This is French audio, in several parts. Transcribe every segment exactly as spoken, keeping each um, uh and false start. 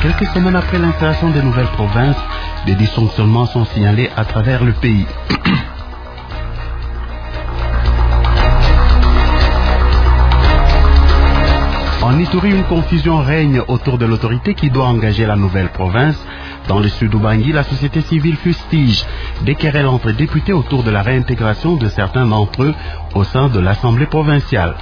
Quelques semaines après l'installation des nouvelles provinces, des dysfonctionnements sont signalés à travers le pays. En Ituri, une confusion règne autour de l'autorité qui doit engager la nouvelle province. Dans le sud Ubangi, la société civile fustige des querelles entre députés autour de la réintégration de certains d'entre eux au sein de l'Assemblée provinciale.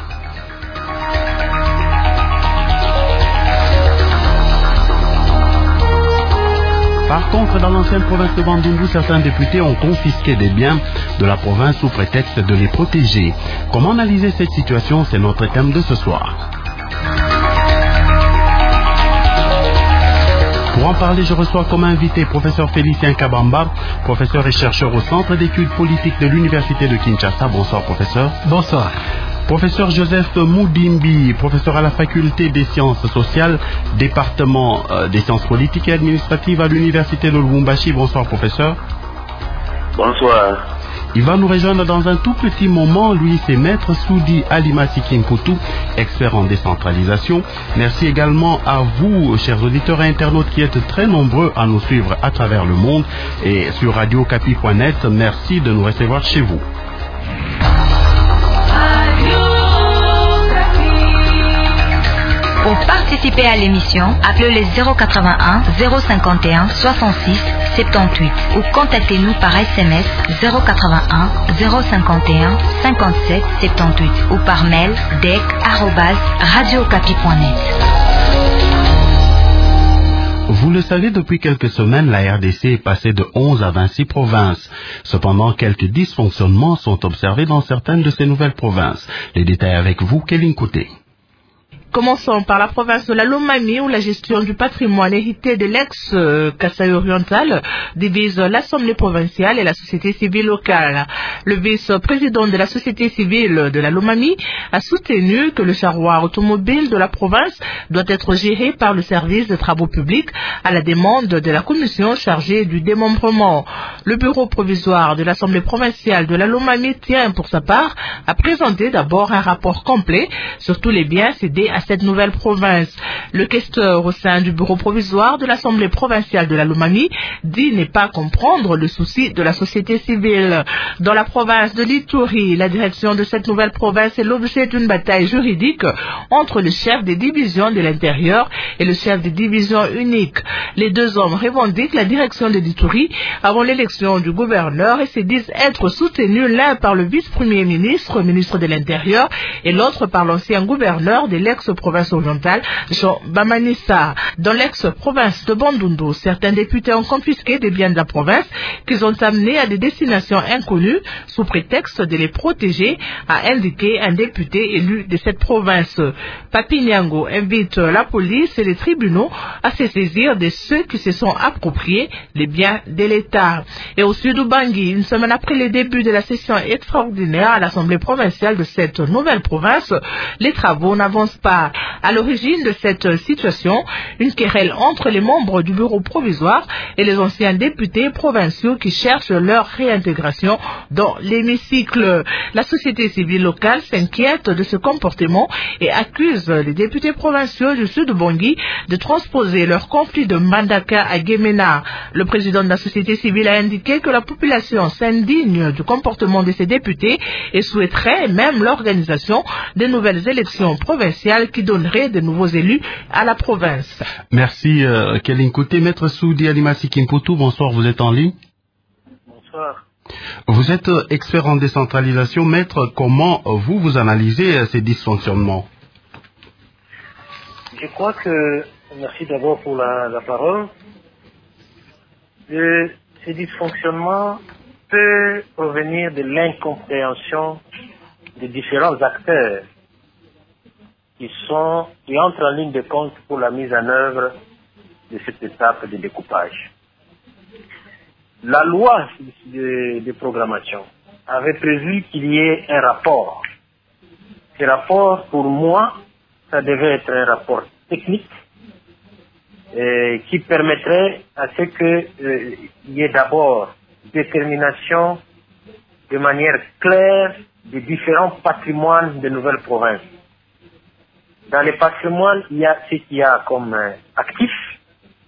Par contre, dans l'ancienne province de Bandundu, certains députés ont confisqué des biens de la province sous prétexte de les protéger. Comment analyser cette situation? C'est notre thème de ce soir. Pour en parler, je reçois comme invité professeur Félicien Kabamba, professeur et chercheur au Centre d'études politiques de l'Université de Kinshasa. Bonsoir, professeur. Bonsoir. Professeur Joseph Moudimbi, professeur à la faculté des sciences sociales, département euh, des sciences politiques et administratives à l'Université de Lubumbashi. Bonsoir, professeur. Bonsoir. Il va nous rejoindre dans un tout petit moment. Lui, c'est Maître Soudi Alimasi Kinkoutou, expert en décentralisation. Merci également à vous, chers auditeurs et internautes, qui êtes très nombreux à nous suivre à travers le monde et sur radio capi point net. Merci de nous recevoir chez vous. Pour participer à l'émission, appelez le zéro quatre-vingt-un zéro cinquante et un soixante-six soixante-dix-huit ou contactez-nous par S M S zéro quatre-vingt-un zéro cinquante et un cinquante-sept soixante-dix-huit ou par mail d e c arobase radio capi point net. Vous le savez, depuis quelques semaines, la R D C est passée de onze à vingt-six provinces. Cependant, quelques dysfonctionnements sont observés dans certaines de ces nouvelles provinces. Les détails avec vous, Kéline Côté. Commençons par la province de la Lomami où la gestion du patrimoine hérité de l'ex-Kasaï oriental divise l'Assemblée provinciale et la société civile locale. Le vice-président de la société civile de la Lomami a soutenu que le charroi automobile de la province doit être géré par le service de travaux publics à la demande de la commission chargée du démembrement. Le bureau provisoire de l'Assemblée provinciale de la Lomami tient pour sa part à présenter d'abord un rapport complet sur tous les biens cédés à cette nouvelle province. Le questeur au sein du bureau provisoire de l'Assemblée provinciale de la Lomami dit ne pas comprendre le souci de la société civile. Dans la province de l'Ituri, la direction de cette nouvelle province est l'objet d'une bataille juridique entre le chef des divisions de l'intérieur et le chef des divisions uniques. Les deux hommes revendiquent la direction de l'Ituri avant l'élection du gouverneur et se disent être soutenus l'un par le vice-premier ministre, ministre de l'Intérieur, et l'autre par l'ancien gouverneur de l'ex province orientale, Jean Bamanissa. Dans l'ex-province de Bandundu, certains députés ont confisqué des biens de la province qu'ils ont amenés à des destinations inconnues sous prétexte de les protéger, a indiqué un député élu de cette province. Papi Nyango invite la police et les tribunaux à se saisir de ceux qui se sont appropriés les biens de l'État. Et au sud Ubangi, une semaine après le début de la session extraordinaire à l'Assemblée provinciale de cette nouvelle province, les travaux n'avancent pas. À l'origine de cette situation, une querelle entre les membres du bureau provisoire et les anciens députés provinciaux qui cherchent leur réintégration dans l'hémicycle. La société civile locale s'inquiète de ce comportement et accuse les députés provinciaux du sud Bangui de transposer leur conflit de Mandaka à Gemena. Le président de la société civile a indiqué que la population s'indigne du comportement de ces députés et souhaiterait même l'organisation de nouvelles élections provinciales qui donnerait de nouveaux élus à la province. Merci, euh, Kéline Côté. Maître Soudi Alimasi Kinkoutou, bonsoir, vous êtes en ligne. Bonsoir. Vous êtes euh, expert en décentralisation. Maître, comment euh, vous, vous analysez euh, ces dysfonctionnements? Je crois que, merci d'abord pour la, la parole, de, ces dysfonctionnements peuvent provenir de l'incompréhension des différents acteurs qui sont, qui entrent en ligne de compte pour la mise en œuvre de cette étape de découpage. La loi de, de programmation avait prévu qu'il y ait un rapport. Ce rapport, pour moi, ça devait être un rapport technique euh, qui permettrait à ce qu'il euh, y ait d'abord détermination de manière claire des différents patrimoines de nouvelles provinces. Dans les patrimoines, il y a ce qu'il y a comme euh, actif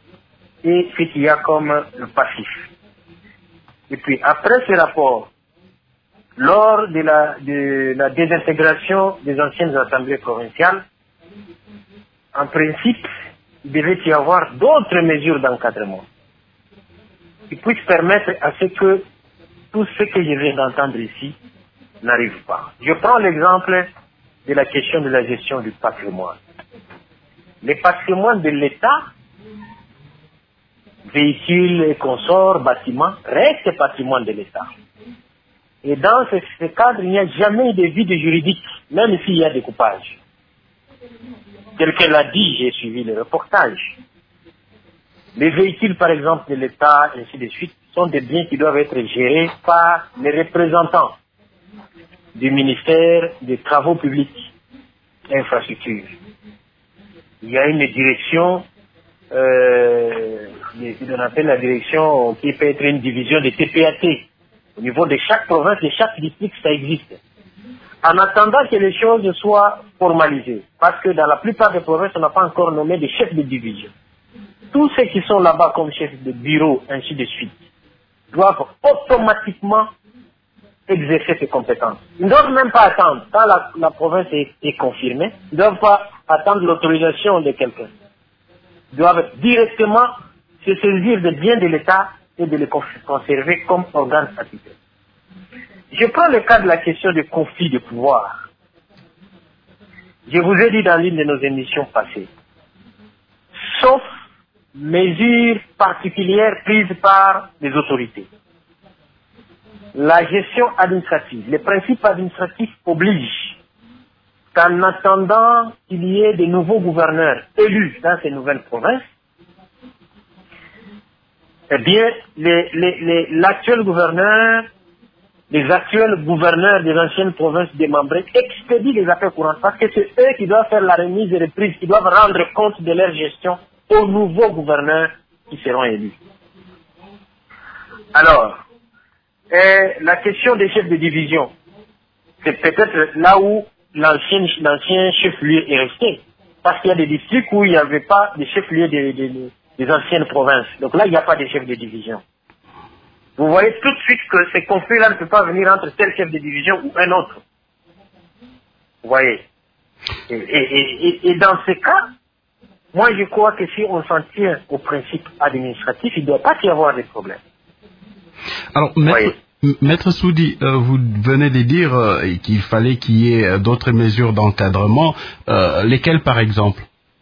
et ce qu'il y a comme le passif. Et puis après ce rapport, lors de la, de la désintégration des anciennes assemblées provinciales, en principe, il devait y avoir d'autres mesures d'encadrement qui puissent permettre à ce que tout ce que je viens d'entendre ici n'arrive pas. Je prends l'exemple de la question de la gestion du patrimoine. Les patrimoines de l'État, véhicules et consorts, bâtiments, restent patrimoine de l'État. Et dans ce, ce cadre, il n'y a jamais eu de vide juridique, même s'il y a découpage. Tel qu'elle l'a dit, j'ai suivi le reportage. Les véhicules, par exemple, de l'État, et ainsi de suite, sont des biens qui doivent être gérés par les représentants du ministère des Travaux publics et Infrastructures. Il y a une direction, euh, qu'on appelle la direction qui peut être une division de T P A T. Au niveau de chaque province, de chaque district, ça existe. En attendant que les choses soient formalisées, parce que dans la plupart des provinces, on n'a pas encore nommé des chefs de division. Tous ceux qui sont là-bas comme chefs de bureau, ainsi de suite, doivent automatiquement exercer ces compétences. Ils ne doivent même pas attendre. Quand la, la province est, est confirmée, ils ne doivent pas attendre l'autorisation de quelqu'un. Ils doivent directement se saisir des biens de l'État et de les conserver comme organes statutaires. Je prends le cas de la question du conflit de pouvoir. Je vous ai dit dans l'une de nos émissions passées, sauf mesures particulières prises par les autorités. La gestion administrative, les principes administratifs obligent qu'en attendant qu'il y ait de nouveaux gouverneurs élus dans ces nouvelles provinces, eh bien, les, les, les, l'actuel gouverneur, les actuels gouverneurs des anciennes provinces démembrées expédient les affaires courantes parce que c'est eux qui doivent faire la remise et reprise, qui doivent rendre compte de leur gestion aux nouveaux gouverneurs qui seront élus. Alors, et la question des chefs de division, c'est peut-être là où l'ancien, l'ancien chef-lieu est resté. Parce qu'il y a des districts où il n'y avait pas de chef-lieu des, des, des anciennes provinces. Donc là, il n'y a pas de chef de division. Vous voyez tout de suite que ces conflits-là ne peuvent pas venir entre tel chef de division ou un autre. Vous voyez. Et, et, et, et dans ces cas, moi je crois que si on s'en tient au principe administratif, il ne doit pas y avoir de problème. Alors, maître, maître Soudi, euh, vous venez de dire euh, qu'il fallait qu'il y ait d'autres mesures d'encadrement. Euh, lesquelles, par exemple?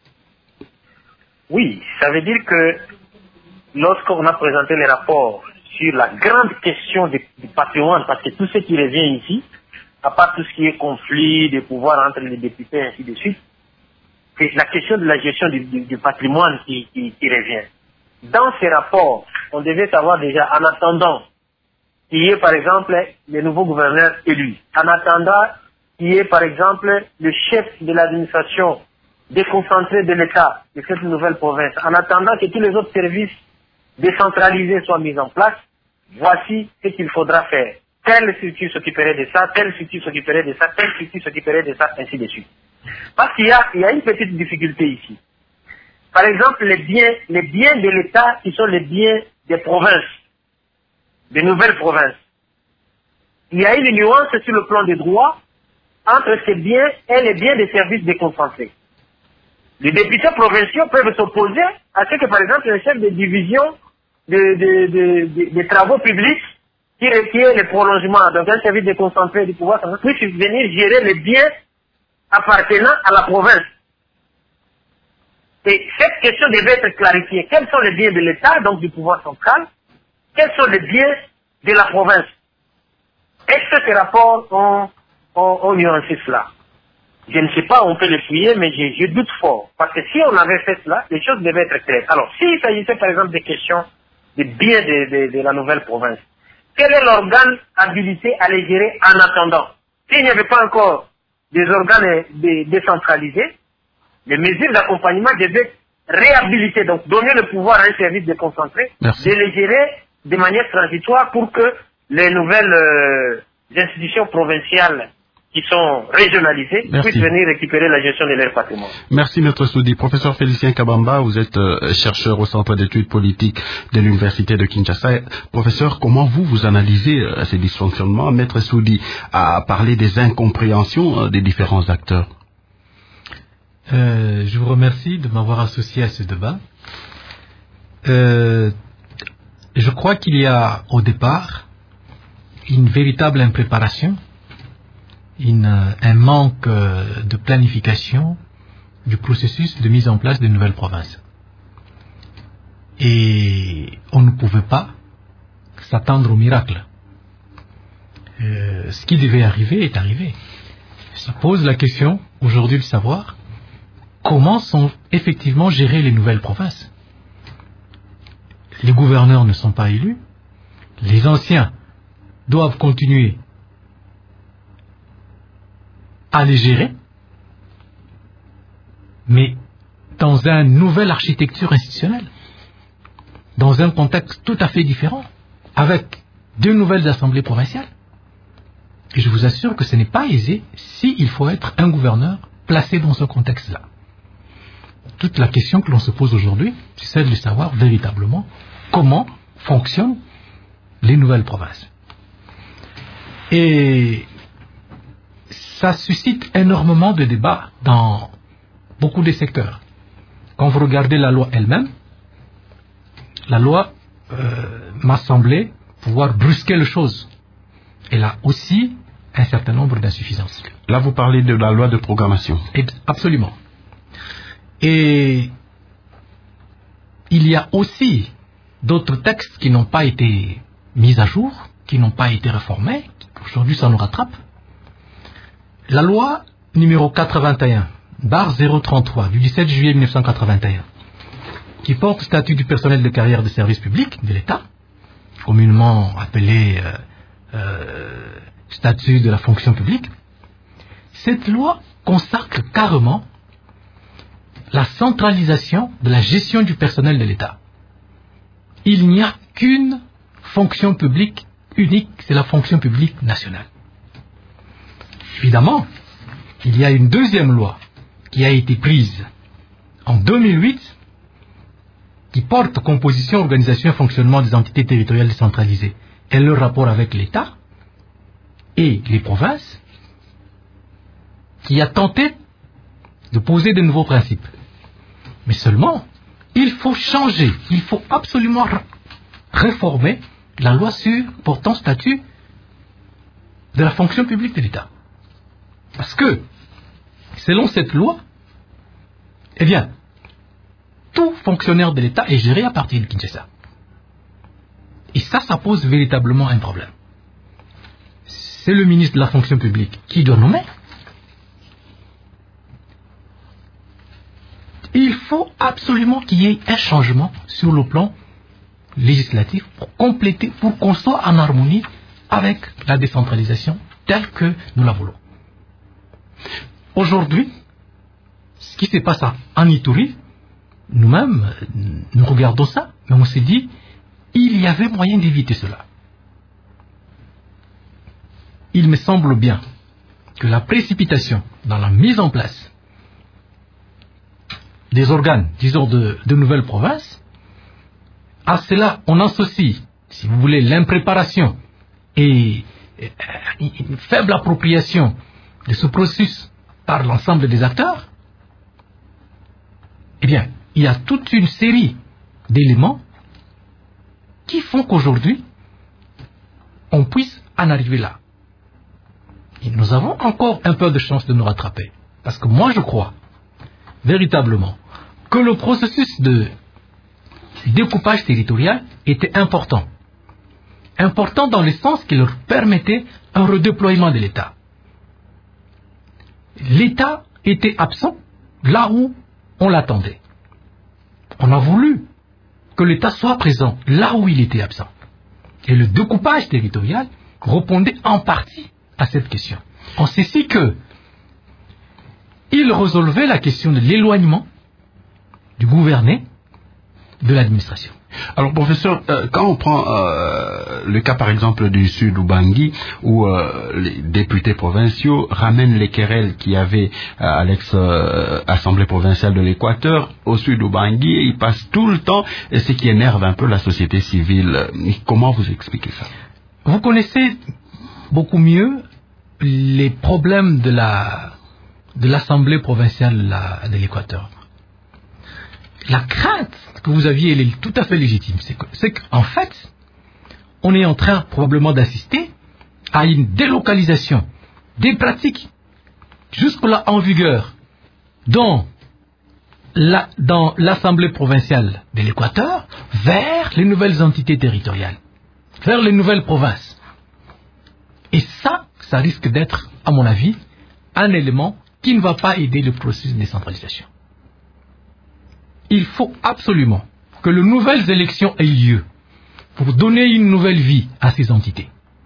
Oui, ça veut dire que lorsqu'on a présenté les rapports sur la grande question du, du patrimoine, parce que tout ce qui revient ici, à part tout ce qui est conflit de pouvoir entre les députés et ainsi de suite, c'est la question de la gestion du, du, du patrimoine qui, qui, qui revient. Dans ces rapports, on devait savoir déjà, en attendant qu'il y ait par exemple les nouveaux gouverneurs élus, en attendant qu'il y ait par exemple le chef de l'administration déconcentré de l'État de cette nouvelle province, en attendant que tous les autres services décentralisés soient mis en place, voici ce qu'il faudra faire. Telle structure s'occuperait de ça, telle structure s'occuperait de ça, telle structure s'occuperait de ça, ainsi de suite. Parce qu'il y a, il y a une petite difficulté ici. Par exemple, les biens, les biens de l'État qui sont les biens des provinces, des nouvelles provinces. Il y a une nuance sur le plan des droits entre ces biens et les biens des services déconcentrés. Les députés provinciaux peuvent s'opposer à ce que, par exemple, le chef de division de, de, de, de, de travaux publics qui requiert le prolongement, donc un service déconcentré du pouvoir, puisse venir gérer les biens appartenant à la province. Et cette question devait être clarifiée. Quels sont les biens de l'État, donc du pouvoir central? Quels sont les biens de la province? Est-ce que ces rapports ont, ont, ont nuancé cela? Je ne sais pas, on peut les fouiller, mais je, je doute fort. Parce que si on avait fait cela, les choses devaient être claires. Alors, s'il s'agissait par exemple des questions des biens de, de, de la nouvelle province, quel est l'organe habilité à les gérer en attendant? S'il n'y avait pas encore des organes décentralisés, les mesures d'accompagnement devaient réhabiliter, donc donner le pouvoir à un service déconcentré, Merci. de les gérer de manière transitoire pour que les nouvelles euh, institutions provinciales qui sont régionalisés Merci. puissent venir récupérer la gestion de leur patrimoine. Merci, Maître Soudi. Professeur Félicien Kabamba, vous êtes euh, chercheur au Centre d'études politiques de l'Université de Kinshasa. Professeur, comment vous, vous analysez euh, ces dysfonctionnements? Maître Soudi a parlé des incompréhensions euh, des différents acteurs. Euh, je vous remercie de m'avoir associé à ce débat. Euh, je crois qu'il y a au départ une véritable impréparation, une, un manque de planification du processus de mise en place de nouvelles provinces. Et on ne pouvait pas s'attendre au miracle. Euh, ce qui devait arriver est arrivé. Se pose la question aujourd'hui de savoir comment sont effectivement gérées les nouvelles provinces. Les gouverneurs ne sont pas élus, les anciens doivent continuer à les gérer, mais dans une nouvelle architecture institutionnelle, dans un contexte tout à fait différent, avec deux nouvelles assemblées provinciales. Et je vous assure que ce n'est pas aisé s'il faut être un gouverneur placé dans ce contexte-là. Toute la question que l'on se pose aujourd'hui, c'est celle de savoir véritablement comment fonctionnent les nouvelles provinces. Et ça suscite énormément de débats dans beaucoup de secteurs. Quand vous regardez la loi elle-même, la loi euh, m'a semblé pouvoir brusquer les choses. Elle a aussi un certain nombre d'insuffisances. Là, vous parlez de la loi de programmation. Et, absolument. Et il y a aussi d'autres textes qui n'ont pas été mis à jour, qui n'ont pas été réformés. Aujourd'hui, ça nous rattrape. La loi numéro quatre-vingt-un, barre zéro trente-trois, du dix-sept juillet mille neuf cent quatre-vingt-un, qui porte le statut du personnel de carrière de service public de l'État, communément appelé euh, euh, statut de la fonction publique. Cette loi consacre carrément la centralisation de la gestion du personnel de l'État. Il n'y a qu'une fonction publique unique, c'est la fonction publique nationale. Évidemment, il y a une deuxième loi qui a été prise en deux mille huit qui porte composition, organisation et fonctionnement des entités territoriales décentralisées et leur rapport avec l'État et les provinces, qui a tenté de poser de nouveaux principes. Mais seulement, il faut changer, il faut absolument réformer la loi sur portant statut de la fonction publique de l'État. Parce que, selon cette loi, eh bien, tout fonctionnaire de l'État est géré à partir de Kinshasa. Et ça, ça pose véritablement un problème. C'est le ministre de la fonction publique qui doit nommer. Il faut absolument qu'il y ait un changement sur le plan législatif pour compléter, pour qu'on soit en harmonie avec la décentralisation telle que nous la voulons. Aujourd'hui, ce qui se passe en Ituri, nous-mêmes, nous regardons ça, mais on s'est dit, il y avait moyen d'éviter cela. Il me semble bien que la précipitation dans la mise en place des organes, disons, de, de nouvelles provinces, à cela, on associe, si vous voulez, l'impréparation et, et une faible appropriation de ce processus par l'ensemble des acteurs. Eh bien, il y a toute une série d'éléments qui font qu'aujourd'hui, on puisse en arriver là. Et nous avons encore un peu de chance de nous rattraper. Parce que moi, je crois, véritablement, que le processus de découpage territorial était important. Important dans le sens qu'il leur permettait un redéploiement de l'État. L'État était absent là où on l'attendait. On a voulu que l'État soit présent là où il était absent. Et le découpage territorial répondait en partie à cette question. On sait si que il résolvait la question de l'éloignement du gouverné de l'administration. Alors, professeur, euh, quand on prend euh, le cas, par exemple, du Sud Ubangui, où euh, les députés provinciaux ramènent les querelles qu'il y avait à l'ex-assemblée provinciale de l'Équateur au Sud Ubangui, et ils passent tout le temps, et ce qui énerve un peu la société civile. Comment vous expliquez ça? Vous connaissez beaucoup mieux les problèmes de la de l'assemblée provinciale de l'Équateur. La crainte que vous aviez, elle est tout à fait légitime. C'est qu'en fait, on est en train probablement d'assister à une délocalisation des pratiques jusque-là en vigueur dans la, dans l'Assemblée provinciale de l'Équateur vers les nouvelles entités territoriales, vers les nouvelles provinces. Et ça, ça risque d'être, à mon avis, un élément qui ne va pas aider le processus de décentralisation. Il faut absolument que les nouvelles élections aient lieu pour donner une nouvelle vie à ces entités.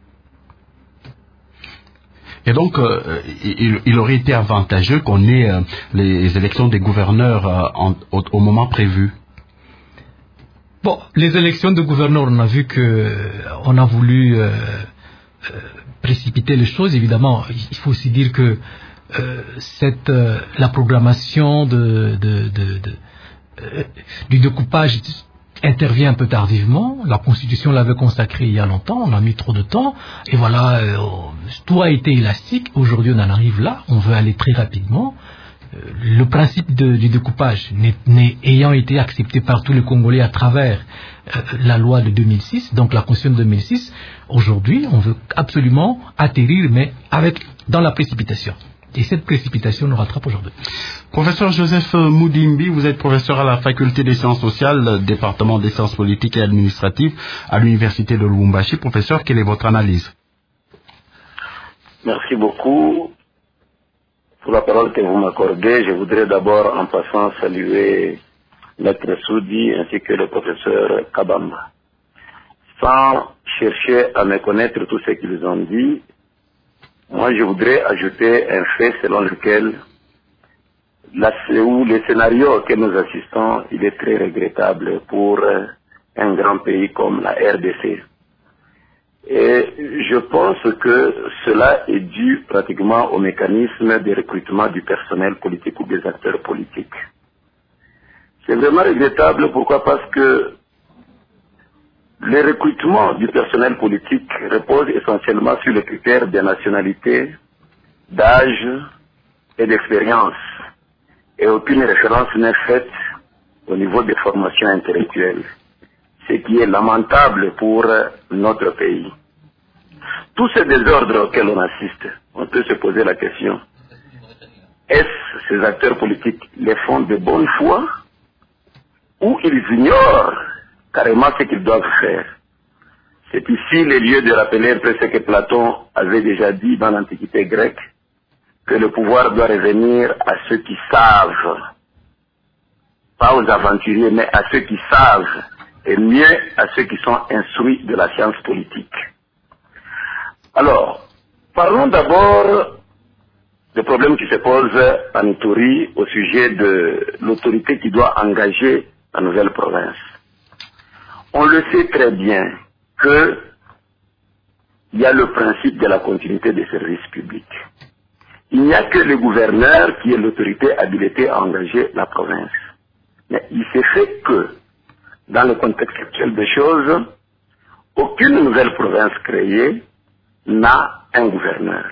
Et donc, euh, il, il aurait été avantageux qu'on ait euh, les élections des gouverneurs euh, en, au, au moment prévu. Bon, les élections de gouverneurs, on a vu que on a voulu euh, euh, précipiter les choses. Évidemment, il faut aussi dire que euh, cette euh, la programmation de, de, de, de euh, du découpage intervient un peu tardivement. La Constitution l'avait consacré il y a longtemps, on a mis trop de temps, et voilà, euh, tout a été élastique. Aujourd'hui, on en arrive là, on veut aller très rapidement. Euh, le principe de, du découpage n'est, n'est, ayant été accepté par tous les Congolais à travers euh, la loi de deux mille six, donc la Constitution de deux mille six, aujourd'hui, on veut absolument atterrir, mais avec dans la précipitation. Et cette précipitation nous rattrape aujourd'hui. Professeur Joseph Moudimbi, vous êtes professeur à la faculté des sciences sociales, département des sciences politiques et administratives à l'université de Lubumbashi. Professeur, quelle est votre analyse? Merci beaucoup pour la parole que vous m'accordez. Je voudrais d'abord, en passant, saluer Maître Soudi ainsi que le professeur Kabamba. Sans chercher à méconnaître tout ce qu'ils ont dit, moi, je voudrais ajouter un fait selon lequel la, où le scénario auquel nous assistons, il est très regrettable pour un grand pays comme la R D C. Et je pense que cela est dû pratiquement au mécanisme de recrutement du personnel politique ou des acteurs politiques. C'est vraiment regrettable, pourquoi? Parce que le recrutement du personnel politique repose essentiellement sur les critères de nationalité, d'âge et d'expérience. Et aucune référence n'est faite au niveau des formations intellectuelles, ce qui est lamentable pour notre pays. Tous ces désordres auxquels on assiste, on peut se poser la question, est-ce ces acteurs politiques les font de bonne foi ou ils ignorent carrément ce qu'ils doivent faire? C'est ici le lieu de rappeler un peu ce que Platon avait déjà dit dans l'Antiquité grecque, que le pouvoir doit revenir à ceux qui savent, pas aux aventuriers, mais à ceux qui savent, et mieux à ceux qui sont instruits de la science politique. Alors, parlons d'abord des problèmes qui se posent en Ituri au sujet de l'autorité qui doit engager la nouvelle province. On le sait très bien que il y a le principe de la continuité des services publics. Il n'y a que le gouverneur qui est l'autorité habilitée à engager la province. Mais il s'est fait que, dans le contexte actuel des choses, aucune nouvelle province créée n'a un gouverneur.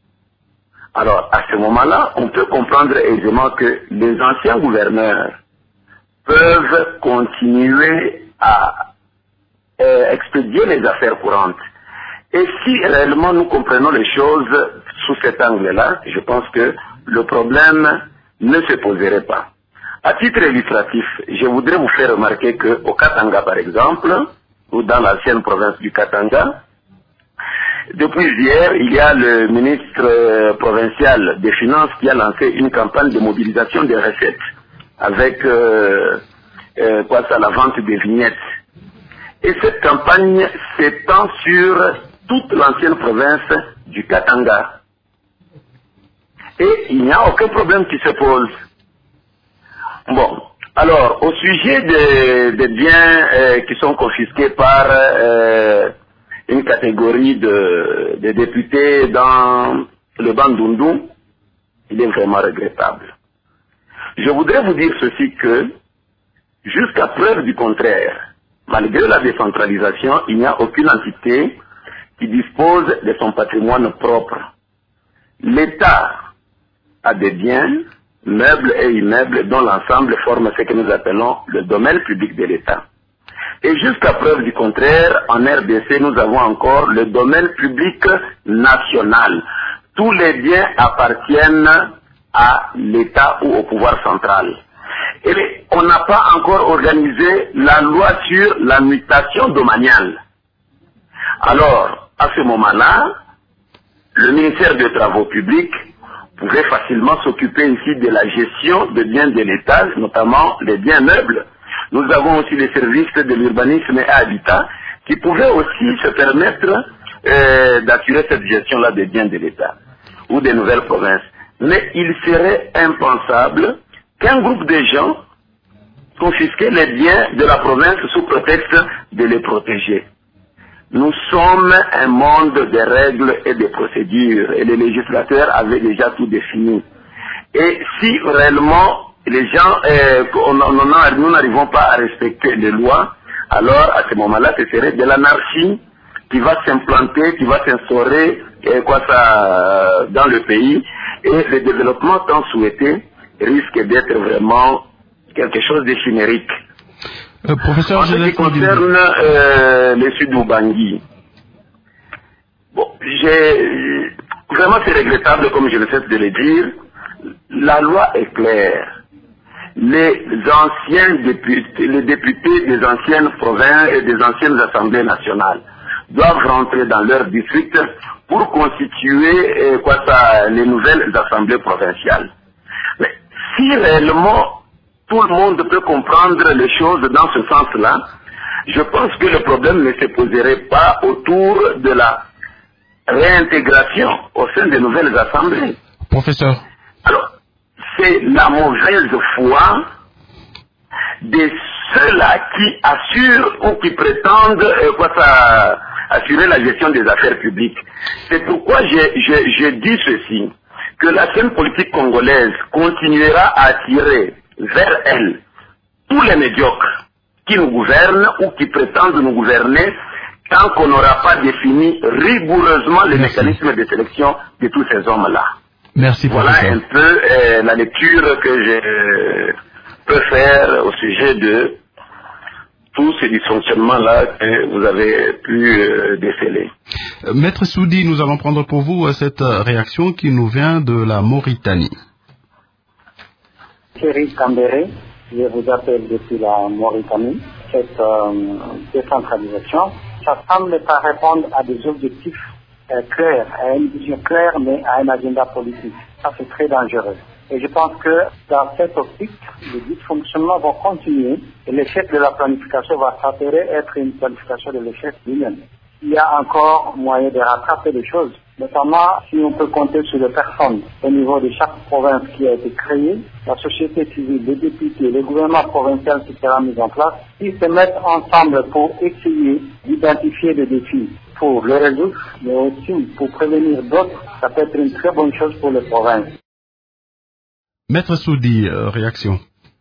Alors, à ce moment-là, on peut comprendre aisément que les anciens gouverneurs peuvent continuer à euh, expédier les affaires courantes. Et si réellement nous comprenons les choses sous cet angle-là, je pense que le problème ne se poserait pas. À titre illustratif, je voudrais vous faire remarquer qu'au Katanga, par exemple, ou dans l'ancienne province du Katanga, depuis hier, il y a le ministre provincial des Finances qui a lancé une campagne de mobilisation des recettes avec euh, euh, quoi ça, la vente des vignettes. Et cette campagne s'étend sur toute l'ancienne province du Katanga. Et il n'y a aucun problème qui se pose. Bon, Alors, au sujet des, des biens euh, qui sont confisqués par euh, une catégorie de, de députés dans le Bandundu, il est vraiment regrettable. Je voudrais vous dire ceci que, jusqu'à preuve du contraire, malgré la décentralisation, il n'y a aucune entité qui dispose de son patrimoine propre. L'État a des biens, meubles et immeubles dont l'ensemble forme ce que nous appelons le domaine public de l'État. Et jusqu'à preuve du contraire, en R D C, nous avons encore le domaine public national. Tous les biens appartiennent à l'État ou au pouvoir central. Et on n'a pas encore organisé la loi sur la mutation domaniale. Alors, à ce moment-là, le ministère des Travaux publics pouvait facilement s'occuper ici de la gestion des biens de l'État, notamment les biens meubles. Nous avons aussi les services de l'urbanisme et habitat qui pouvaient aussi se permettre euh, d'assurer cette gestion-là des biens de l'État ou des nouvelles provinces. Mais il serait impensable qu'un groupe de gens confisquait les biens de la province sous prétexte de les protéger. Nous sommes un monde de règles et de procédures et les législateurs avaient déjà tout défini. Et si réellement les gens, euh, on, on, on, nous n'arrivons pas à respecter les lois, alors à ce moment-là, ce serait de l'anarchie qui va s'implanter, qui va s'instaurer euh, quoi ça, dans le pays. Et le développement tant souhaité risque d'être vraiment quelque chose de chimérique. Euh, professeur, en ce qui concerne euh, les Sud-Oubangui, bon, j'ai, vraiment c'est regrettable, comme je le cesse de le dire, la loi est claire. Les anciens députés, les députés des anciennes provinces et des anciennes assemblées nationales doivent rentrer dans leur district pour constituer euh, quoi ça, les nouvelles assemblées provinciales. Mais si réellement tout le monde peut comprendre les choses dans ce sens-là, je pense que le problème ne se poserait pas autour de la réintégration au sein des nouvelles assemblées. Professeur. Alors, c'est la mauvaise foi de ceux-là qui assurent ou qui prétendent euh, quoi ça, assurer la gestion des affaires publiques. C'est pourquoi je, je, je dis ceci, que la scène politique congolaise continuera à attirer vers elle tous les médiocres qui nous gouvernent ou qui prétendent nous gouverner tant qu'on n'aura pas défini rigoureusement les Merci. mécanismes de sélection de tous ces hommes-là. Merci, voilà professeur. un peu euh, la lecture que je peux faire au sujet de tous ces dysfonctionnements-là que vous avez pu euh, déceler. Euh, Maître Soudi, nous allons prendre pour vous euh, cette euh, réaction qui nous vient de la Mauritanie. Thierry Cambéré, je vous appelle depuis la Mauritanie. Cette euh, décentralisation, ça semble pas répondre à des objectifs euh, clairs, à une vision claire, mais à un agenda politique. Ça, c'est très dangereux. Et je pense que dans cette optique, les dysfonctionnements vont continuer et l'échec de la planification va s'avérer être une planification de l'échec lui-même. Il y a encore moyen de rattraper les choses, notamment si on peut compter sur les personnes au niveau de chaque province qui a été créée, la société civile, les députés, le gouvernement provincial qui sera mis en place, ils se mettent ensemble pour essayer d'identifier des défis, pour les résoudre, mais aussi pour prévenir d'autres, ça peut être une très bonne chose pour les provinces. Maître Soudi, euh, réaction.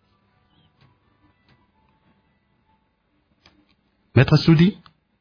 Maître Soudi?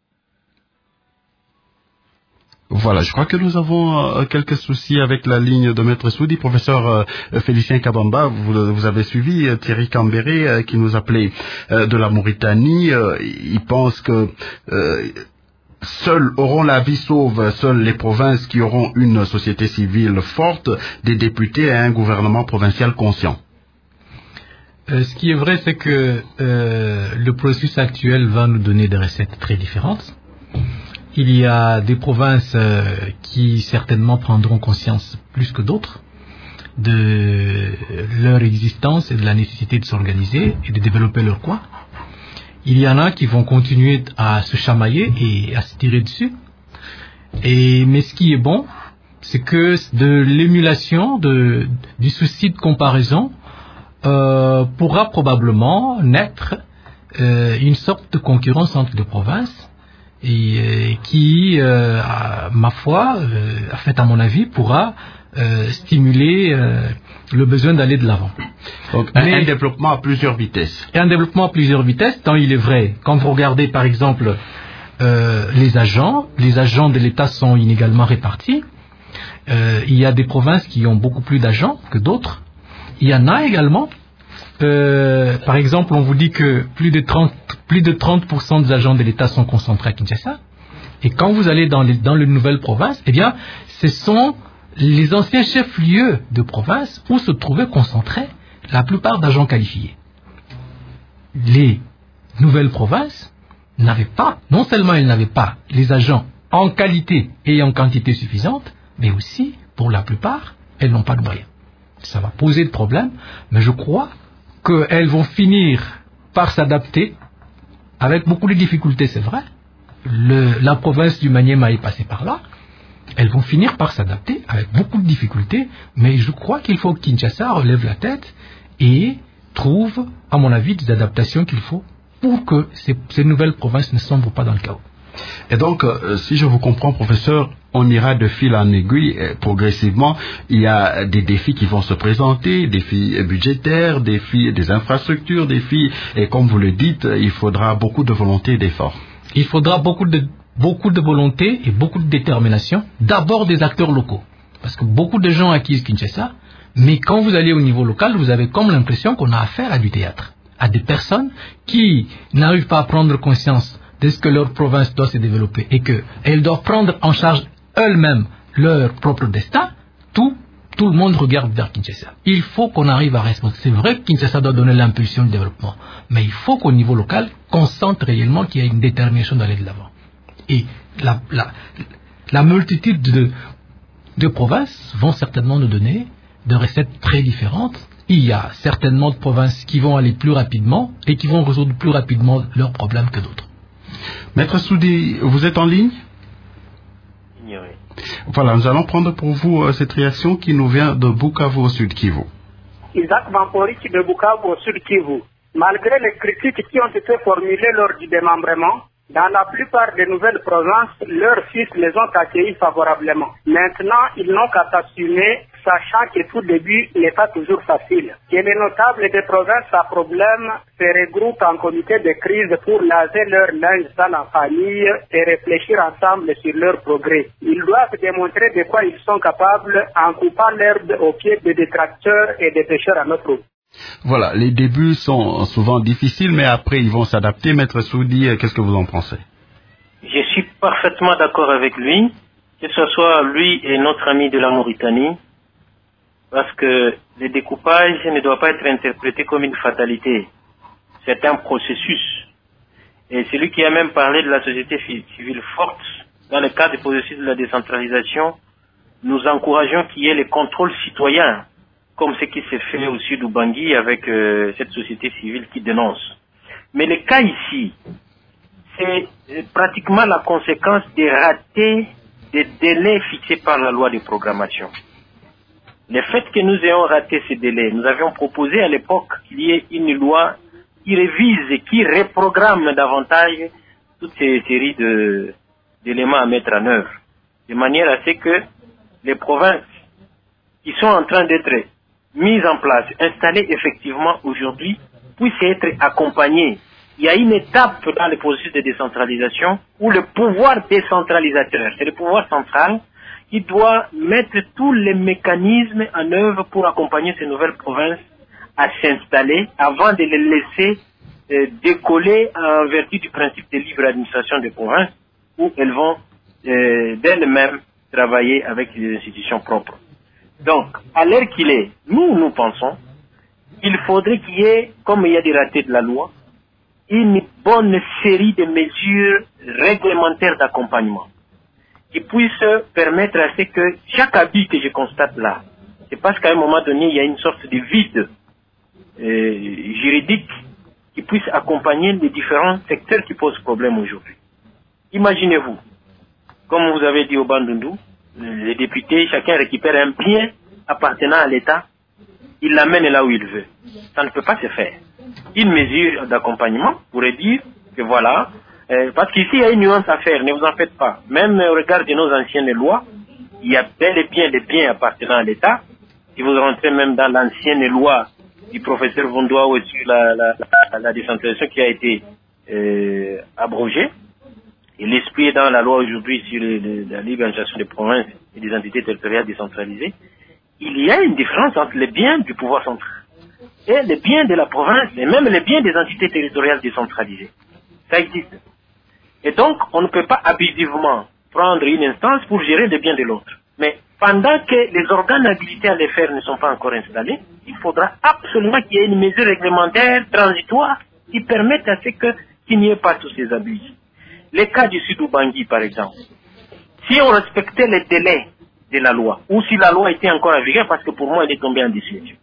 Voilà, je crois que nous avons euh, quelques soucis avec la ligne de Maître Soudi. Professeur euh, Félicien Kabamba, vous, vous avez suivi euh, Thierry Cambéré euh, qui nous appelait euh, de la Mauritanie. Euh, il pense que euh, seuls auront la vie sauve, seules les provinces qui auront une société civile forte, des députés et un gouvernement provincial conscient. Euh, ce qui est vrai, c'est que euh, le processus actuel va nous donner des recettes très différentes. Il y a des provinces euh, qui certainement prendront conscience plus que d'autres de leur existence et de la nécessité de s'organiser et de développer leur coin. Il y en a qui vont continuer à se chamailler et à se tirer dessus. Et, mais ce qui est bon, c'est que de l'émulation, de, du souci de comparaison, euh, pourra probablement naître euh, une sorte de concurrence entre les provinces et euh, qui, euh, à ma foi, euh, en fait, à mon avis, pourra euh, stimuler euh, le besoin d'aller de l'avant. Donc, un, un développement à plusieurs vitesses. Et un développement à plusieurs vitesses, tant il est vrai, quand vous regardez par exemple euh, les agents, les agents de l'État sont inégalement répartis. Euh, il y a des provinces qui ont beaucoup plus d'agents que d'autres. Il y en a également. Euh, par exemple, on vous dit que plus de trente, plus de trente pour cent des agents de l'État sont concentrés à Kinshasa. Et quand vous allez dans les, dans les nouvelles provinces, eh bien, ce sont les anciens chefs-lieux de province où se trouvaient concentrés la plupart d'agents qualifiés. Les nouvelles provinces n'avaient pas, non seulement elles n'avaient pas les agents en qualité et en quantité suffisante, mais aussi, pour la plupart, elles n'ont pas de moyens. Ça va poser de problèmes, mais je crois qu'elles vont finir par s'adapter, avec beaucoup de difficultés, c'est vrai. Le, la province du Maniema est passée par là. Elles vont finir par s'adapter avec beaucoup de difficultés, mais je crois qu'il faut que Kinshasa relève la tête et trouve, à mon avis, des adaptations qu'il faut pour que ces, ces nouvelles provinces ne sombrent pas dans le chaos. Et donc, euh, si je vous comprends, professeur, on ira de fil en aiguille euh, progressivement. Il y a des défis qui vont se présenter, défis budgétaires, défis des infrastructures, défis, et comme vous le dites, il faudra beaucoup de volonté et d'efforts. Il faudra beaucoup de, beaucoup de volonté et beaucoup de détermination, d'abord des acteurs locaux. Parce que beaucoup de gens acquisent Kinshasa, mais quand vous allez au niveau local, vous avez comme l'impression qu'on a affaire à du théâtre, à des personnes qui n'arrivent pas à prendre conscience de ce que leur province doit se développer et qu'elles doivent prendre en charge elles-mêmes leur propre destin. Tout, tout le monde regarde vers Kinshasa. Il faut qu'on arrive à responsabiliser. C'est vrai que Kinshasa doit donner l'impulsion du développement, mais il faut qu'au niveau local, qu'on sente réellement qu'il y a une détermination d'aller de l'avant. Et la, la, la multitude de, de provinces vont certainement nous donner de recettes très différentes. Il y a certainement de provinces qui vont aller plus rapidement et qui vont résoudre plus rapidement leurs problèmes que d'autres. Maître Soudi, vous êtes en ligne? Oui. Voilà, nous allons prendre pour vous euh, cette réaction qui nous vient de Bukavu au Sud Kivu. Isaac Vamporic de Bukavu au Sud Kivu. Malgré les critiques qui ont été formulées lors du démembrement, dans la plupart des nouvelles provinces, leurs fils les ont accueillis favorablement. Maintenant, ils n'ont qu'à s'assumer, sachant que tout début n'est pas toujours facile. Que les notables des provinces à problème se regroupent en comité de crise pour laver leur linge sale en famille et réfléchir ensemble sur leur progrès. Ils doivent démontrer de quoi ils sont capables en coupant l'herbe aux pieds des détracteurs et des pêcheurs à notre eau. Voilà, les débuts sont souvent difficiles, mais après ils vont s'adapter. Maître Soudi, qu'est-ce que vous en pensez? Je suis parfaitement d'accord avec lui, que ce soit lui et notre ami de la Mauritanie, parce que le découpage ne doit pas être interprété comme une fatalité. C'est un processus. Et celui qui a même parlé de la société civile forte, dans le cadre du processus de la décentralisation, nous encourageons qu'il y ait les contrôles citoyens, comme ce qui s'est fait au sud d'Ubangui avec euh, cette société civile qui dénonce. Mais le cas ici, c'est euh, pratiquement la conséquence des ratés des délais fixés par la loi de programmation. Le fait que nous ayons raté ces délais, nous avions proposé à l'époque qu'il y ait une loi qui révise et qui reprogramme davantage toutes ces séries de, d'éléments à mettre en œuvre, de manière à ce que les provinces qui sont en train d'être mises en place, installées effectivement aujourd'hui, puissent être accompagnées. Il y a une étape dans le processus de décentralisation où le pouvoir décentralisateur, c'est le pouvoir central, qui doit mettre tous les mécanismes en œuvre pour accompagner ces nouvelles provinces à s'installer avant de les laisser euh, décoller en vertu du principe de libre administration des provinces où elles vont euh, d'elles-mêmes travailler avec des institutions propres. Donc, à l'heure qu'il est, nous, nous pensons qu'il faudrait qu'il y ait, comme il y a des ratés de la loi, une bonne série de mesures réglementaires d'accompagnement qui puissent permettre à ce que chaque abus que je constate là, c'est parce qu'à un moment donné, il y a une sorte de vide euh, juridique qui puisse accompagner les différents secteurs qui posent problème aujourd'hui. Imaginez-vous, comme vous avez dit au Bandundu, les députés, chacun récupère un bien appartenant à l'État il l'amène là où il veut. Ça ne peut pas se faire. Une mesure d'accompagnement pourrait dire que voilà, euh, parce qu'ici il y a une nuance à faire, ne vous en faites pas. Même au regard de nos anciennes lois, il y a bel et bien des biens appartenant à l'État. Si vous rentrez même dans l'ancienne loi du professeur Vondoa ou sur la, la, la, la décentralisation qui a été euh, abrogée, et l'esprit est dans la loi aujourd'hui sur le, le, la libre administration des provinces et des entités territoriales décentralisées, il y a une différence entre les biens du pouvoir central et les biens de la province et même les biens des entités territoriales décentralisées. Ça existe. Et donc, on ne peut pas abusivement prendre une instance pour gérer les biens de l'autre. Mais pendant que les organes habilités à les faire ne sont pas encore installés, il faudra absolument qu'il y ait une mesure réglementaire transitoire qui permette à ce que, qu'il n'y ait pas tous ces abus. Les cas du Sud-Ubangui, par exemple, si on respectait les délais de la loi, ou si la loi était encore en vigueur, parce que pour moi elle est tombée en dissuasion.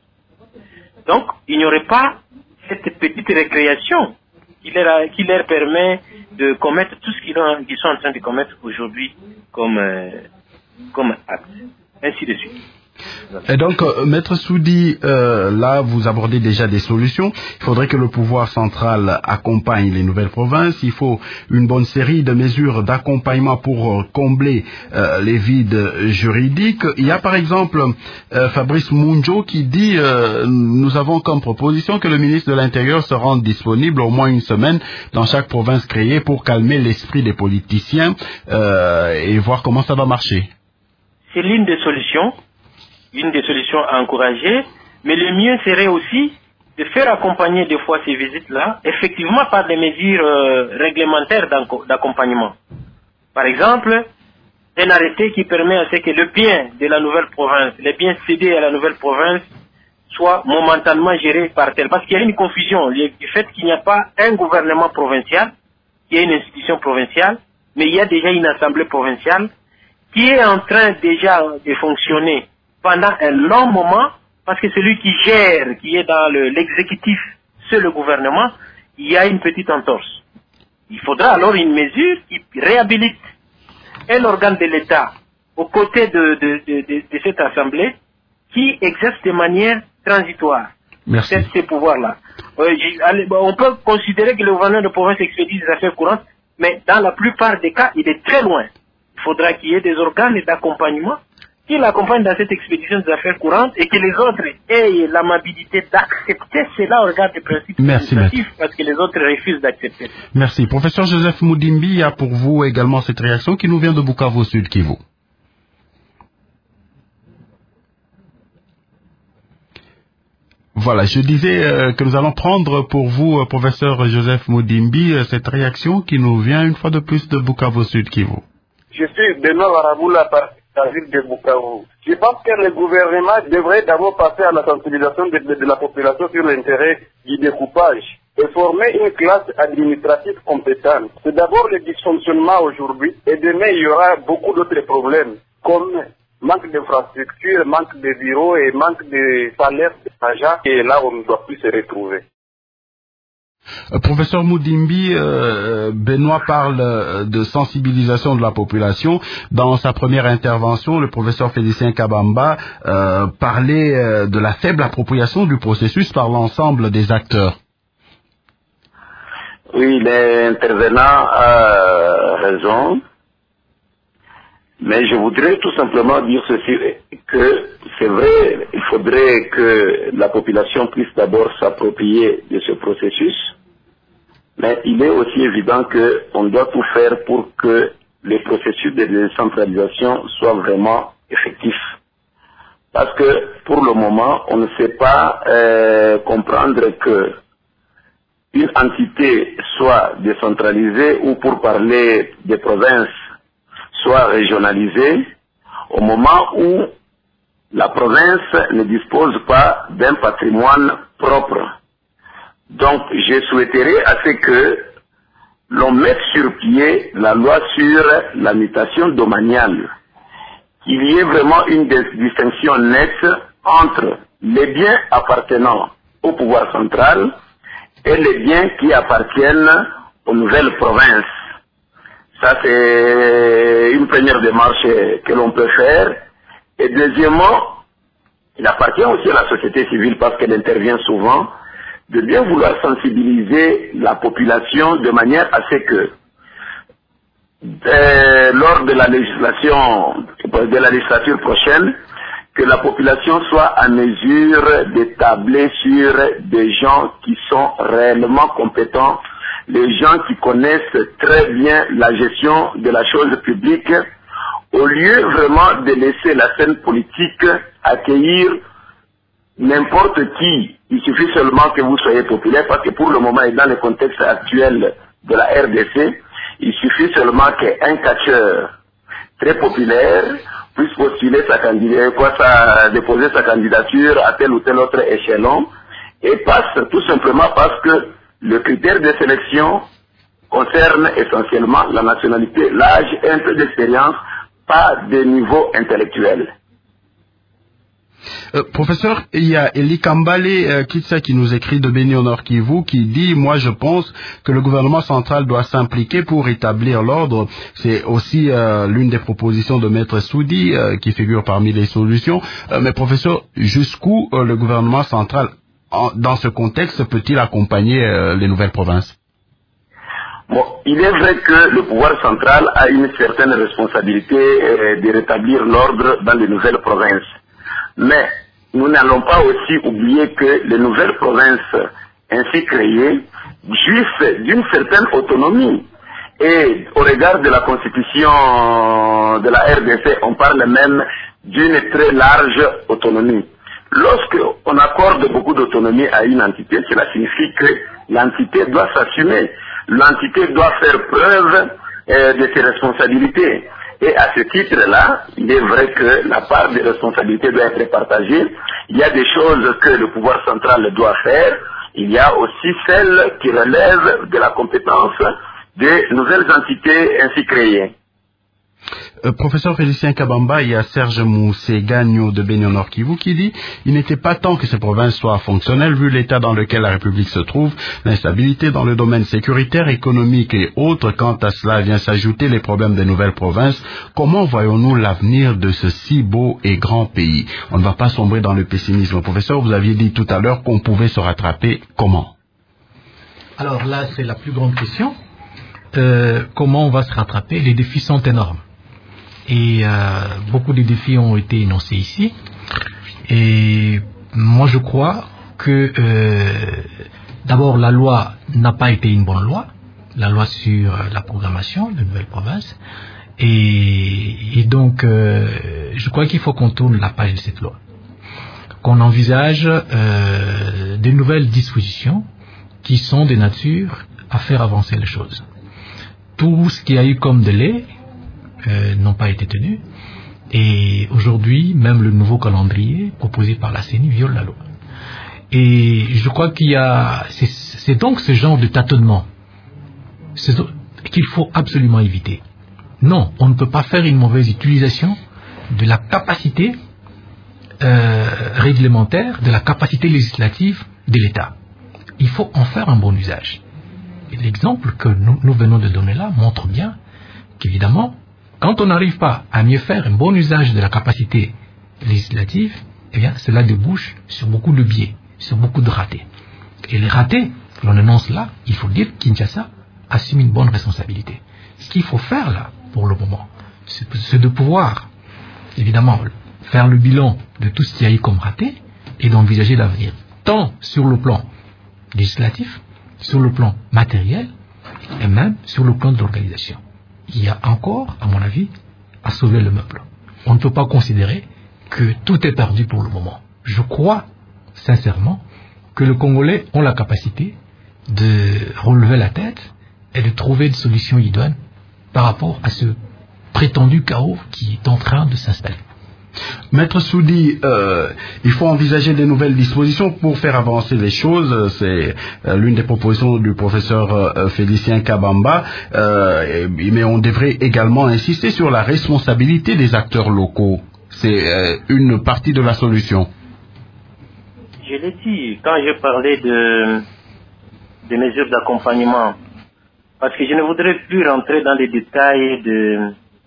Donc, il n'y aurait pas cette petite récréation qui leur, qui leur permet de commettre tout ce qu'ils, ont, qu'ils sont en train de commettre aujourd'hui comme, euh, comme acte. Ainsi de suite. Et donc, euh, Maître Soudi, euh, là, vous abordez déjà des solutions. Il faudrait que le pouvoir central accompagne les nouvelles provinces. Il faut une bonne série de mesures d'accompagnement pour euh, combler euh, les vides juridiques. Il y a par exemple euh, Fabrice Munjo qui dit euh, nous avons comme proposition que le ministre de l'Intérieur se rende disponible au moins une semaine dans chaque province créée pour calmer l'esprit des politiciens euh, et voir comment ça va marcher. C'est l'une des solutions. Une des solutions à encourager, mais le mieux serait aussi de faire accompagner des fois ces visites-là, effectivement par des mesures euh, réglementaires d'accompagnement. Par exemple, un arrêté qui permet à ce que le bien de la nouvelle province, les biens cédés à la nouvelle province, soient momentanément gérés par tel. Parce qu'il y a une confusion du fait qu'il n'y a pas un gouvernement provincial, qu'il y a une institution provinciale, mais il y a déjà une assemblée provinciale qui est en train déjà de fonctionner pendant un long moment, parce que celui qui gère, qui est dans le, l'exécutif, c'est le gouvernement, il y a une petite entorse. Il faudra alors une mesure qui réhabilite un organe de l'État aux côtés de, de, de, de, de cette assemblée qui exerce de manière transitoire Merci. ces, ces pouvoirs-là. Euh, on peut considérer que le gouverneur de province expédie des affaires courantes, mais dans la plupart des cas, il est très loin. Il faudra qu'il y ait des organes d'accompagnement qui l'accompagnent dans cette expédition des affaires courantes et que les autres aient l'amabilité d'accepter cela au regard des principes administratifs parce que les autres refusent d'accepter. Merci. Professeur Joseph Moudimbi, il y a pour vous également cette réaction qui nous vient de Bukavu Sud Kivu. Voilà, je disais euh, que nous allons prendre pour vous, euh, professeur Joseph Moudimbi, euh, cette réaction qui nous vient une fois de plus de Bukavu Sud Kivu. Je suis Benoît Waraboula, la ville de Bukavu. Je pense que le gouvernement devrait d'abord passer à la sensibilisation de, de, de la population sur l'intérêt du découpage et former une classe administrative compétente. C'est d'abord le dysfonctionnement aujourd'hui et demain il y aura beaucoup d'autres problèmes comme manque d'infrastructures, manque de bureaux et manque de salaires d'agents et là on ne doit plus se retrouver. Euh, professeur Moudimbi, euh, Benoît parle euh, de sensibilisation de la population. Dans sa première intervention, le professeur Félicien Kabamba euh, parlait euh, de la faible appropriation du processus par l'ensemble des acteurs. Oui, l'intervenant a raison, mais je voudrais tout simplement dire ceci, que c'est vrai, il faudrait que la population puisse d'abord s'approprier de ce processus, mais il est aussi évident qu'on doit tout faire pour que le processus de décentralisation soit vraiment effectif. Parce que pour le moment, on ne sait pas euh, comprendre que une entité soit décentralisée ou pour parler des provinces, soit régionalisée au moment où la province ne dispose pas d'un patrimoine propre. Donc, je souhaiterais à ce que l'on mette sur pied la loi sur la mutation domaniale. Qu'il y ait vraiment une distinction nette entre les biens appartenant au pouvoir central et les biens qui appartiennent aux nouvelles provinces. Ça, c'est une première démarche que l'on peut faire. Et deuxièmement, il appartient aussi à la société civile, parce qu'elle intervient souvent, de bien vouloir sensibiliser la population de manière à ce que euh, lors de la législation, de la législature prochaine, que la population soit à mesure de tabler sur des gens qui sont réellement compétents, les gens qui connaissent très bien la gestion de la chose publique, au lieu vraiment de laisser la scène politique accueillir n'importe qui. Il suffit seulement que vous soyez populaire, parce que pour le moment et dans le contexte actuel de la R D C, il suffit seulement qu'un catcheur très populaire puisse postuler sa candidature, quoi, sa, déposer sa candidature à tel ou tel autre échelon, et passe tout simplement parce que le critère de sélection concerne essentiellement la nationalité, l'âge et un peu d'expérience, pas de niveau intellectuel. Euh, professeur, il y a Eli Kambale euh, Kitsa qui nous écrit de Beni au Nord Kivu, qui dit: moi je pense que le gouvernement central doit s'impliquer pour établir l'ordre. C'est aussi euh, l'une des propositions de Maître Soudi euh, qui figure parmi les solutions. Euh, mais professeur, jusqu'où euh, le gouvernement central, en, dans ce contexte, peut-il accompagner euh, les nouvelles provinces? Bon, il est vrai que le pouvoir central a une certaine responsabilité euh, de rétablir l'ordre dans les nouvelles provinces. Mais nous n'allons pas aussi oublier que les nouvelles provinces ainsi créées jouissent d'une certaine autonomie. Et au regard de la constitution de la R D C, on parle même d'une très large autonomie. Lorsqu'on accorde beaucoup d'autonomie à une entité, cela signifie que l'entité doit s'assumer. L'entité doit faire preuve euh, de ses responsabilités. Et à ce titre-là, il est vrai que la part des responsabilités doit être partagée. Il y a des choses que le pouvoir central doit faire. Il y a aussi celles qui relèvent de la compétence des nouvelles entités ainsi créées. Euh, professeur Félicien Kabamba, il y a Serge Moussé-Gagno de Beni au Nord Kivu qui dit: il n'était pas temps que ces provinces soient fonctionnelles vu l'état dans lequel la République se trouve, l'instabilité dans le domaine sécuritaire, économique et autres. Quant à cela vient s'ajouter les problèmes des nouvelles provinces. Comment voyons-nous l'avenir de ce si beau et grand pays? On ne va pas sombrer dans le pessimisme. Professeur, vous aviez dit tout à l'heure qu'on pouvait se rattraper. Comment? Alors là, c'est la plus grande question. Euh, comment on va se rattraper? Les défis sont énormes. Et euh, beaucoup de défis ont été énoncés ici. Et moi, je crois que euh, d'abord, la loi n'a pas été une bonne loi, la loi sur la programmation de nouvelles provinces. Et, et donc, euh, je crois qu'il faut qu'on tourne la page de cette loi, qu'on envisage euh, de nouvelles dispositions qui sont de nature à faire avancer les choses. Tout ce qu'il y a eu comme délai Euh, n'ont pas été tenus, et aujourd'hui même le nouveau calendrier proposé par la C E N I viole la loi. Et je crois qu'il y a c'est, c'est donc ce genre de tâtonnement qu'il faut absolument éviter. Non, on ne peut pas faire une mauvaise utilisation de la capacité euh, réglementaire, de la capacité législative de l'État. Il faut en faire un bon usage. Et l'exemple que nous, nous venons de donner là montre bien qu'évidemment, quand on n'arrive pas à mieux faire un bon usage de la capacité législative, eh bien, cela débouche sur beaucoup de biais, sur beaucoup de ratés. Et les ratés que l'on énonce là, il faut dire que Kinshasa assume une bonne responsabilité. Ce qu'il faut faire là, pour le moment, c'est, c'est de pouvoir, évidemment, faire le bilan de tout ce qu'il y a eu comme raté et d'envisager l'avenir, tant sur le plan législatif, sur le plan matériel et même sur le plan de l'organisation. Il y a encore, à mon avis, à sauver le meuble. On ne peut pas considérer que tout est perdu pour le moment. Je crois sincèrement que les Congolais ont la capacité de relever la tête et de trouver des solutions idoines par rapport à ce prétendu chaos qui est en train de s'installer. Maître Soudi, euh, il faut envisager des nouvelles dispositions pour faire avancer les choses. C'est euh, l'une des propositions du professeur euh, Félicien Kabamba. Euh, mais on devrait également insister sur la responsabilité des acteurs locaux. C'est euh, une partie de la solution. Je l'ai dit quand je parlais de, de mesures d'accompagnement. Parce que je ne voudrais plus rentrer dans les détails de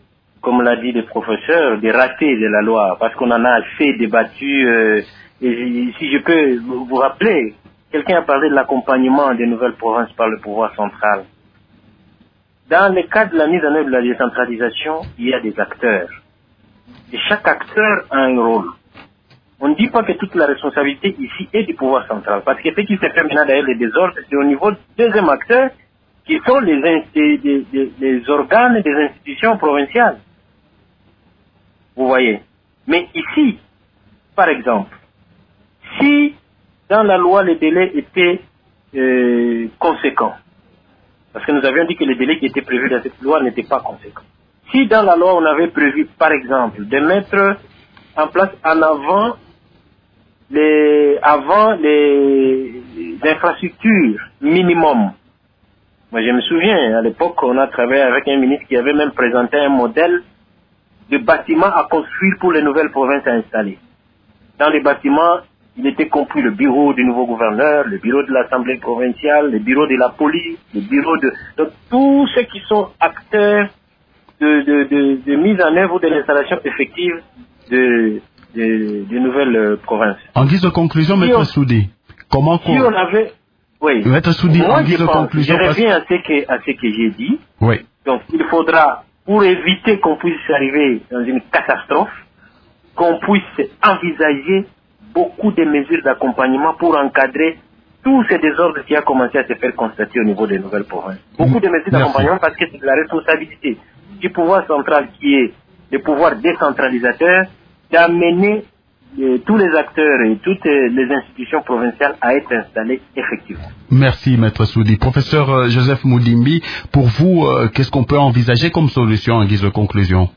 comme l'a dit le professeur, des ratés de la loi, parce qu'on en a assez débattu. Euh, et si je peux vous rappeler, quelqu'un a parlé de l'accompagnement des nouvelles provinces par le pouvoir central. Dans le cadre de la mise en œuvre de la décentralisation, il y a des acteurs. Et chaque acteur a un rôle. On ne dit pas que toute la responsabilité ici est du pouvoir central, parce que ce qui se fait maintenant d'ailleurs les désordres, c'est au niveau du deuxième acteur, qui sont les, les, les, les organes des institutions provinciales. Vous voyez. Mais ici, par exemple, si dans la loi les délais étaient euh, conséquents, parce que nous avions dit que les délais qui étaient prévus dans cette loi n'étaient pas conséquents. Si dans la loi on avait prévu, par exemple, de mettre en place en avant les, avant les, les infrastructures minimum. Moi je me souviens, à l'époque on a travaillé avec un ministre qui avait même présenté un modèle de bâtiments à construire pour les nouvelles provinces à installer. Dans les bâtiments, il était compris le bureau du nouveau gouverneur, le bureau de l'Assemblée provinciale, le bureau de la police, le bureau de... Donc tous ceux qui sont acteurs de, de, de, de mise en œuvre de l'installation effective de, de, de nouvelles euh, provinces. En guise de conclusion, si Maître on, Soudi, comment... Si on avait... Oui. Maître Soudi, Moi, en guise de pense, conclusion... je reviens à ce que, à ce que j'ai dit. Oui. Donc il faudra, pour éviter qu'on puisse arriver dans une catastrophe, qu'on puisse envisager beaucoup de mesures d'accompagnement pour encadrer tous ces désordres qui a commencé à se faire constater au niveau des nouvelles provinces. Beaucoup de mesures d'accompagnement parce que c'est de la responsabilité du pouvoir central qui est le pouvoir décentralisateur d'amener euh, tous les acteurs et toutes euh, les institutions provinciales à être installées effectivement. Merci, Maître Soudi. Professeur euh, Joseph Moudimbi, pour vous, euh, qu'est-ce qu'on peut envisager comme solution en guise de conclusion?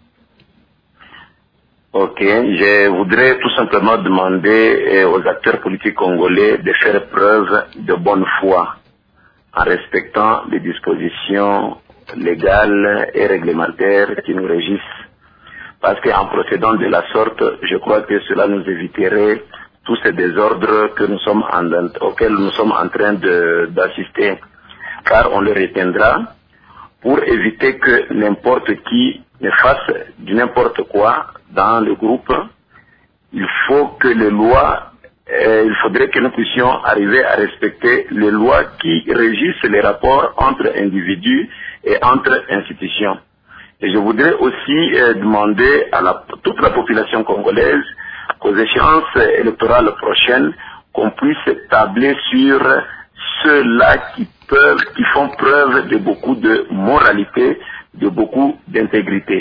Ok, je voudrais tout simplement demander aux acteurs politiques congolais de faire preuve de bonne foi en respectant les dispositions légales et réglementaires qui nous régissent. Parce qu'en procédant de la sorte, je crois que cela nous éviterait tous ces désordres que nous sommes en, auxquels nous sommes en train de, d'assister. Car on le retiendra pour éviter que n'importe qui ne fasse du n'importe quoi dans le groupe. Il faut que les lois, euh, il faudrait que nous puissions arriver à respecter les lois qui régissent les rapports entre individus et entre institutions. Et je voudrais aussi euh, demander à la, toute la population congolaise qu'aux échéances électorales prochaines, qu'on puisse tabler sur ceux-là qui peuvent, qui font preuve de beaucoup de moralité, de beaucoup d'intégrité.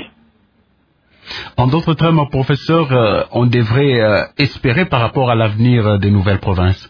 En d'autres termes, professeur, euh, on devrait euh, espérer par rapport à l'avenir euh, des nouvelles provinces.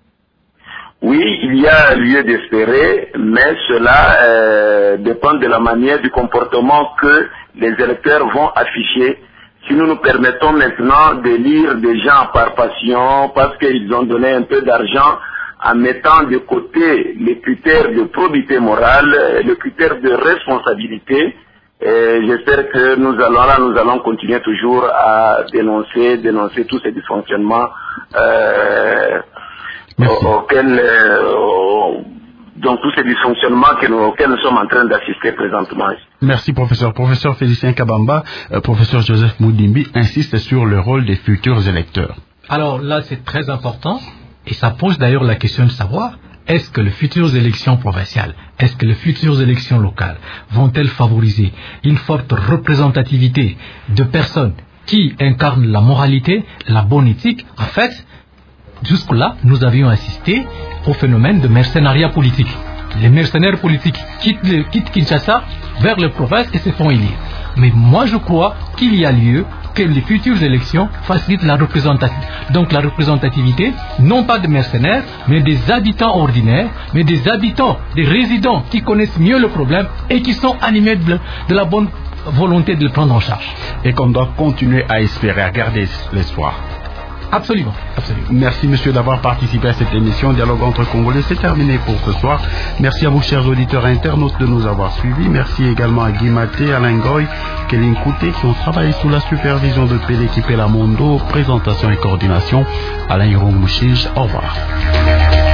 Oui, il y a lieu d'espérer, mais cela euh, dépend de la manière du comportement que les électeurs vont afficher. Si nous nous permettons maintenant d'élire des gens par passion, parce qu'ils ont donné un peu d'argent, en mettant de côté les critères de probité morale, les critères de responsabilité, et j'espère que nous allons là, nous allons continuer toujours à dénoncer, dénoncer tous ces dysfonctionnements euh, auxquels, euh, donc tous ces dysfonctionnements que nous, auxquels nous sommes en train d'assister présentement. Merci professeur. Professeur Félicien Kabamba, euh, professeur Joseph Moudimbi insiste sur le rôle des futurs électeurs. Alors là, c'est très important et ça pose d'ailleurs la question de savoir est-ce que les futures élections provinciales, est-ce que les futures élections locales vont-elles favoriser une forte représentativité de personnes qui incarnent la moralité, la bonne éthique? En fait, jusque-là, nous avions assisté au phénomène de mercenariat politique. Les mercenaires politiques quittent, le, quittent Kinshasa vers les provinces et se font élire. Mais moi, je crois qu'il y a lieu que les futures élections facilitent la représentativité. Donc la représentativité, non pas de mercenaires, mais des habitants ordinaires, mais des habitants, des résidents qui connaissent mieux le problème et qui sont animés de, de la bonne volonté de le prendre en charge. Et qu'on doit continuer à espérer, à garder l'espoir. Absolument, absolument. Merci monsieur d'avoir participé à cette émission Dialogue entre Congolais. C'est terminé pour ce soir. Merci à vous chers auditeurs internautes de nous avoir suivis. Merci également à Guy Maté, Alain Goy, Kéline Kouté qui ont travaillé sous la supervision de Péléki Pélamondo, présentation et coordination. Alain Hiromouchige, au revoir.